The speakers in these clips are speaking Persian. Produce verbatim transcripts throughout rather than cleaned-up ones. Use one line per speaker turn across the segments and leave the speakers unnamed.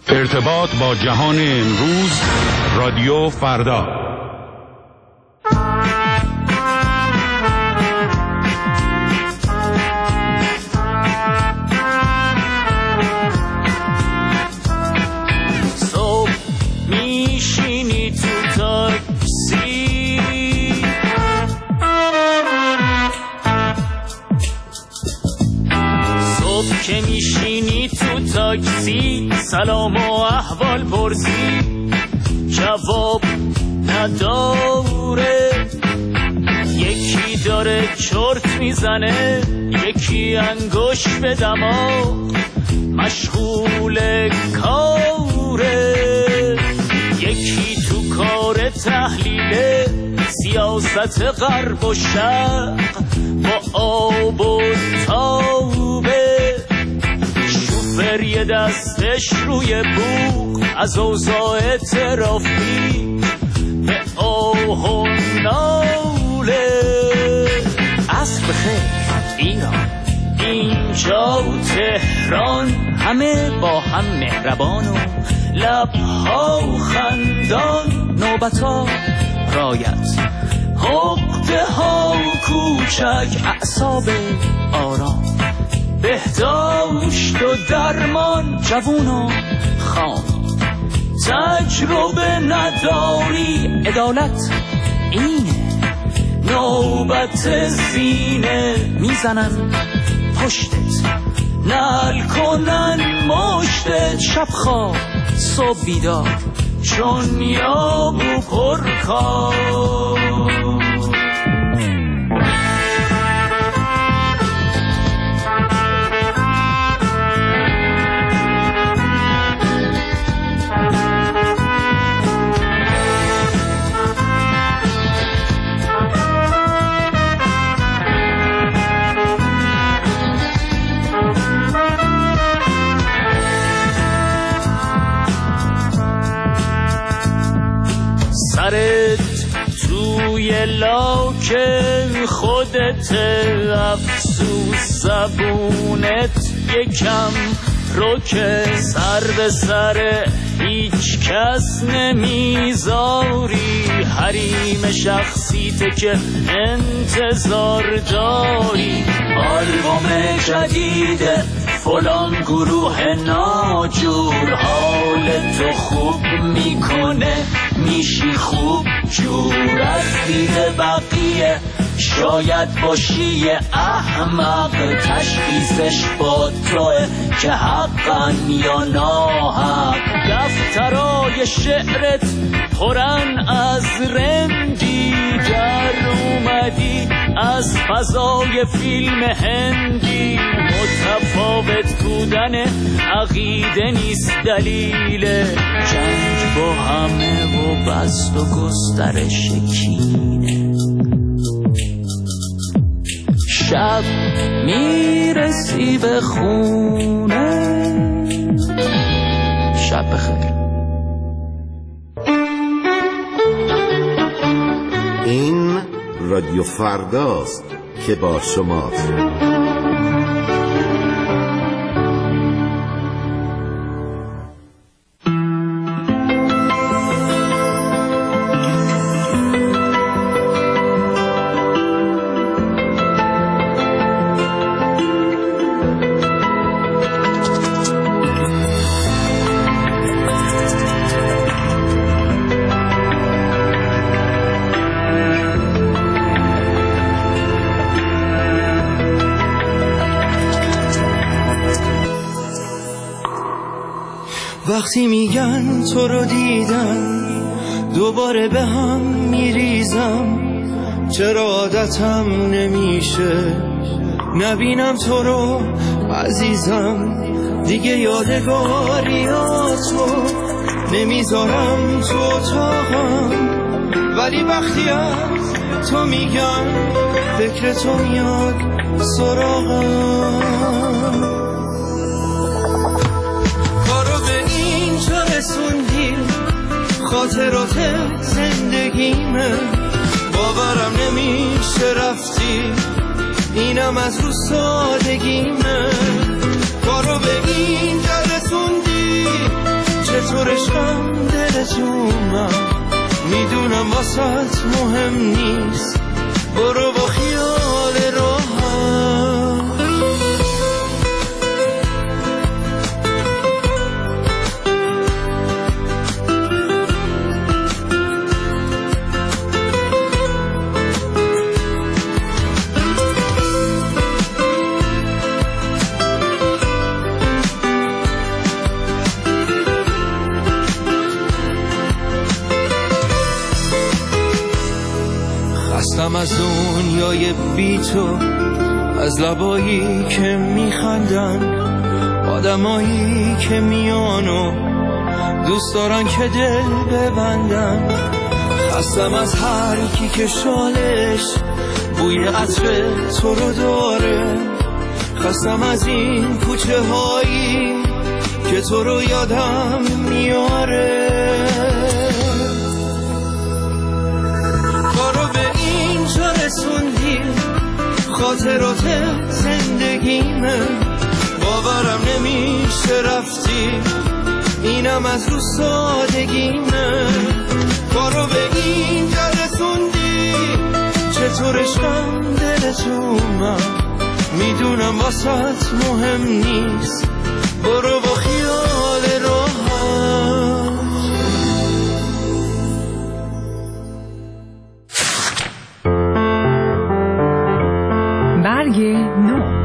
ارتباط با جهان امروز، رادیو فردا.
صبح میشینی تو تاکسی، صبح که میشینی تو تاکسی، سلام و احوال پرسی، جواب نداره. یکی داره چرت میزنه، یکی انگوش به دماغ مشغول کاره، یکی تو کار تحلیل سیاست غرب و شرق با آب و تابه. شوفر یه دستش روی بوق از اوضاع ترافیک به آه و ناله. عصر بخیر ایران، اینجا تهران، همه با هم مهربان و لبها خندان. نوبتا رایت، حقده ها کوچک، اعصاب آرام، بهداشت و درمان. جوون و خام، تجربه نداری، عدالت اینه. نوبت زینه، میزنن پشتت، نل کنن مشتت. شب خواب صبح بیدار، چون یابو پرکار. سرت توی لاک خودت، افسوس زبونت یکم روکه. سر به سر هیچ کس نمیذاری، حریم شخصیت که انتظار داری. آلبوم جدید فلان گروه ناجور، حال تو خوب میکنه، میشی خوب جور. از دید بقیه شاید باشی احمق، تشخیصش با توه که حقا یا ناحق. دفترای شعرت پرن از رندی، در اومدی از فضای فیلم هندی. متفاوت بودن عقیده نیست دلیل جنگ با همه و بست و گسترش کینه. شب میرسی به خونه. شب بخیر.
این رادیو فرداست که با شماست.
وقتی میگن تو رو دیدم دوباره به هم میریزم، چرا عادتم نمیشه نبینم تو رو عزیزم. دیگه یادگاریاتو نمیذارم تو اتاقم، ولی وقتی از تو میگم فکر تو میاد سراغم. رسوندی خاطرات زندگیمه، باورم نمیشه رفتی، اینم از رو سادگیمه. کارو به اینجا رسوندی، دلتونم، میدونم واسط مهم نیست، برو با خیال راحت. خستم از دنیای بی تو، از لبایی که میخندن، آدمایی که میانو دوست دارن که دل ببندن. خستم از هر کی که شالش بوی عطر تو رو داره، خستم از این کوچه هایی که تو رو یادم میاره. کارو به اینجا رسوندی، خاطرات زندگیمه، باورم نمیشه رفتی، اینم از رو سادگیمه. کارو به اینجا رسوندی، چطور عشقم دلتونم، میدونم واسط مهم نیست، برو با خیال راحت.
برگ نو.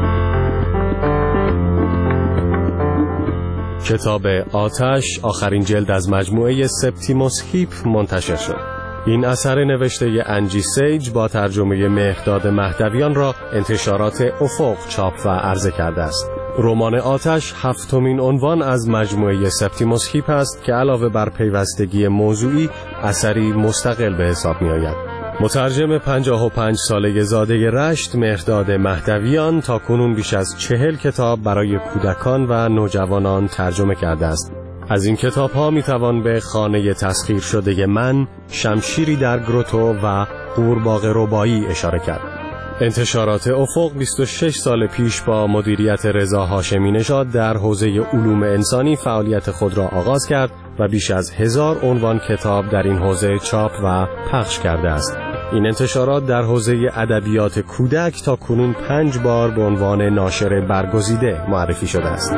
کتاب آتش آخرین جلد از مجموعه سپتیموس هیپ منتشر شد. این اثر نوشته انجی سیج با ترجمه مهرداد مهدویان را انتشارات افق چاپ و عرضه کرده است. رمان آتش هفتمین عنوان از مجموعه سپتیموس هیپ است که علاوه بر پیوستگی موضوعی اثری مستقل به حساب می آید. مترجم پنجاه و پنج ساله زاده رشت مهرداد مهدویان تا کنون بیش از چهل کتاب برای کودکان و نوجوانان ترجمه کرده است. از این کتاب ها می توان به خانه تسخیر شده من، شمشیری در گروتو و قورباغه ربایی اشاره کرد. انتشارات افق بیست و شش سال پیش با مدیریت رضا هاشمی نژاد در حوزه علوم انسانی فعالیت خود را آغاز کرد و بیش از هزار عنوان کتاب در این حوزه چاپ و پخش کرده است. این انتشارات در حوزه ادبیات کودک تا کنون پنج بار به عنوان ناشر برگزیده معرفی شده است.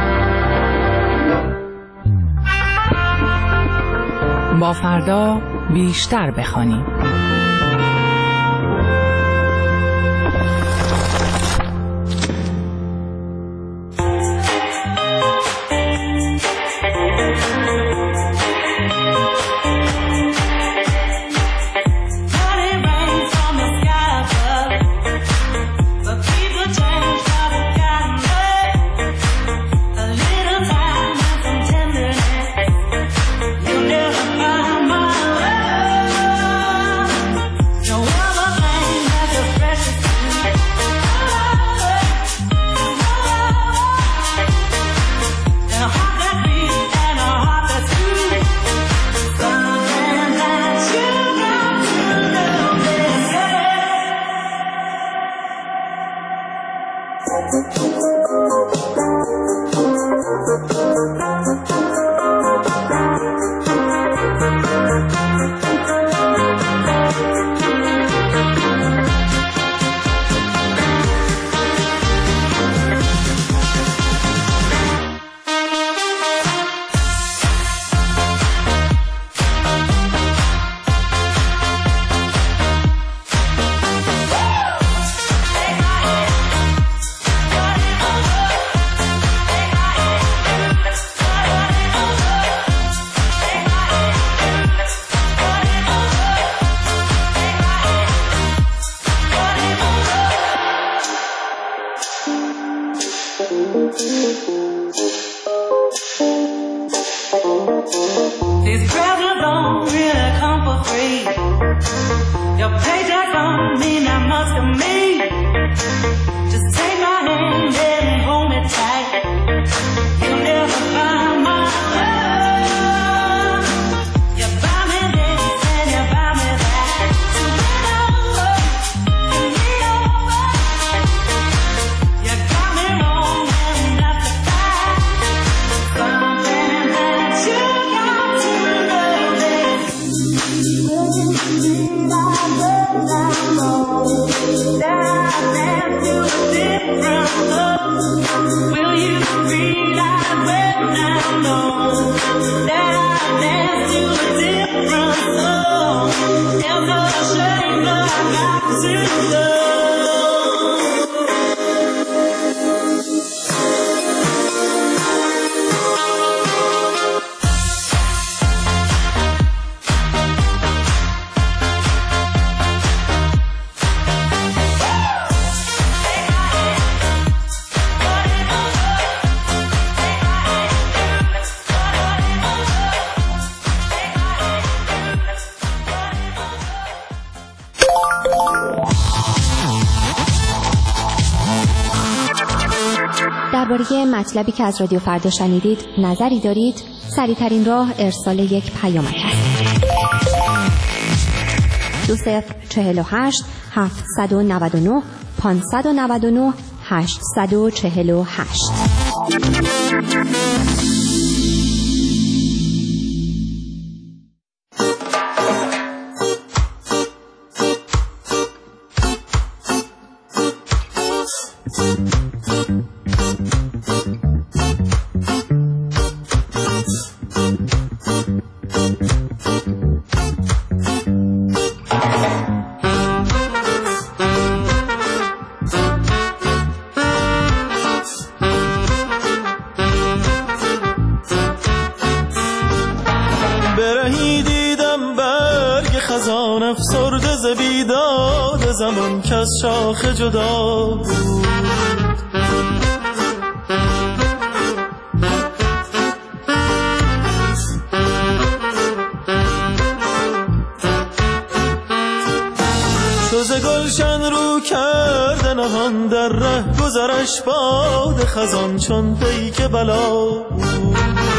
با فردا بیشتر بخوانیم.
درباره مطلبی که از رادیو فردا شنیدید نظری دارید؟ سریع‌ترین راه ارسال یک پیامک است. دو صفر چهل و هشت هفتصد و نود و نه پانصد و نود و نه هشتصد و چهل و هشت.
افسرده ز بیداد زمان که از شاخ جدا بود. چو ز گلشن رو کرده نهان در ره گذرش باد خزان چون پیک بلا بود.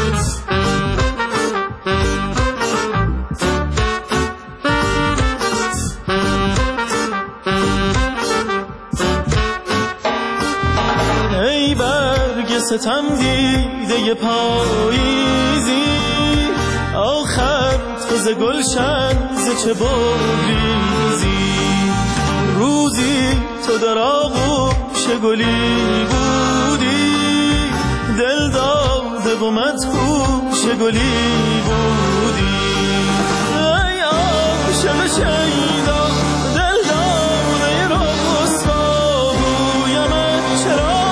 ستم دیده پاییزی آخر تو ز گلشن ز چه بگریزی. روزی تو در آغوش گلی بودی دل داده و مدهوش گلی بودی. ای عاشق شیدا دل داده رسوا گویمت چرا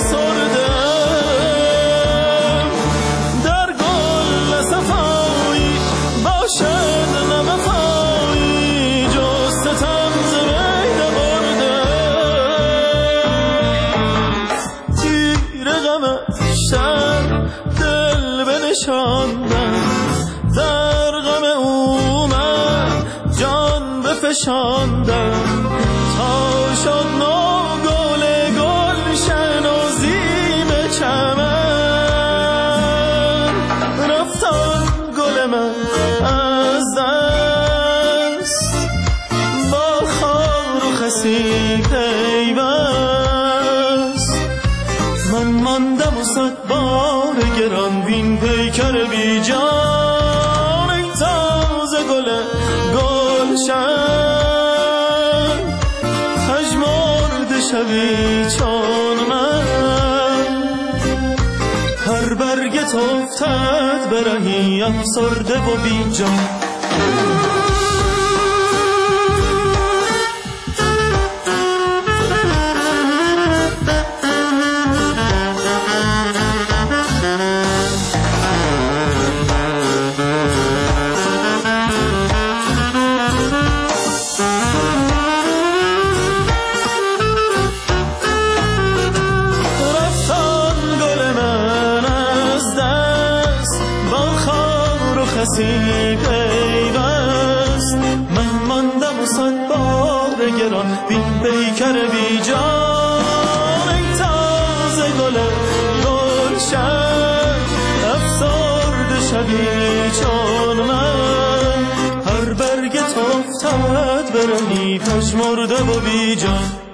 در غم او من جان بفشاندم تا شد نو گل گلشن و زیب چمن. رفتم گل من از دست با خار و خسی پیوست. من ماندم و صد بار گران بین پیکر بی جان. ای تازه گل گلشن پژمرده شوی چون من. هر برگت افتد برهی افسرده و بی جان. پیوست من ماندم و صد بار گران بین پیکر بی جان. ای تازه گل گلشن افسرده شوی چون من. هر برگت افتد برهی پژمرده و بی جان.